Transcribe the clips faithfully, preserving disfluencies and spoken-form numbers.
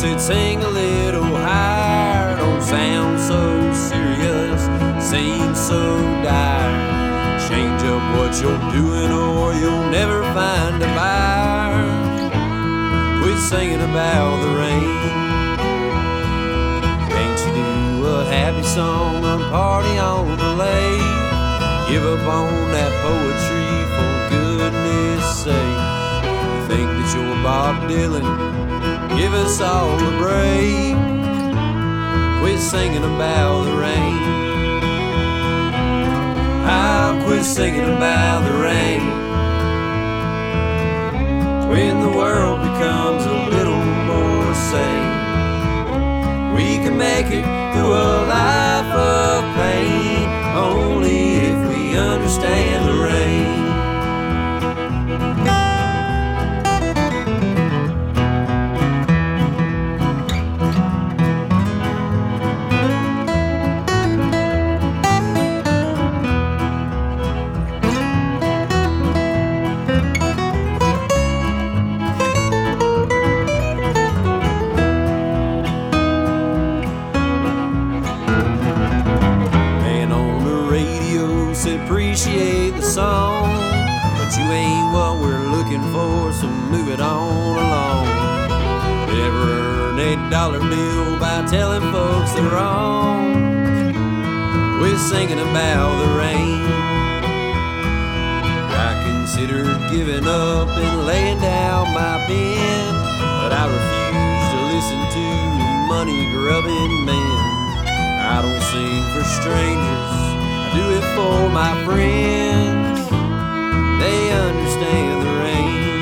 said sing a little higher, don't sound so serious, seem so dire. Change up what you're doing or you'll never find a buyer. Quit singing about the rain. Can't you do a happy song and party on the lake? Give up on that poetry for goodness sake. You think that you're Bob Dylan? Give us all a break. Quit singing about the rain. I'll quit singing about the rain. When the world becomes a little more sane, we can make it through a life of pain, only if we understand the rain. Appreciate the song, but you ain't what we're looking for, so move it on along. Never earn a dollar bill by telling folks they're wrong. We're singing about the rain. I considered giving up and laying down my pen, but I refuse to listen to money-grubbing men. I don't sing for strangers, do it for my friends. They understand the rain.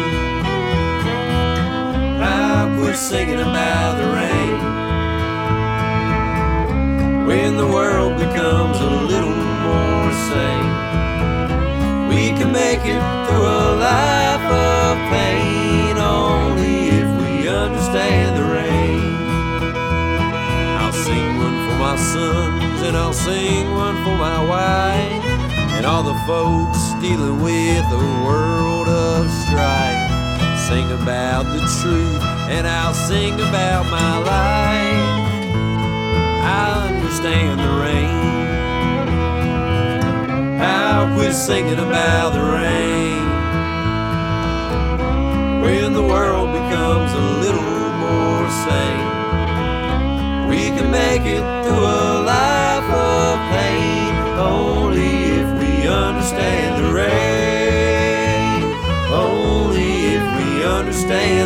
I'll quit singing about the rain. When the world becomes a little more sane, we can make it through a life of pain, only if we understand the rain. I'll sing one for my sons, and I'll sing one for my wife, and all the folks dealing with a world of strife. Sing about the truth, and I'll sing about my life. I understand the rain. I'll quit singing about the rain. When the world becomes a little more sane, we can make it through a life of pain, only if we understand the rain. Only if we understand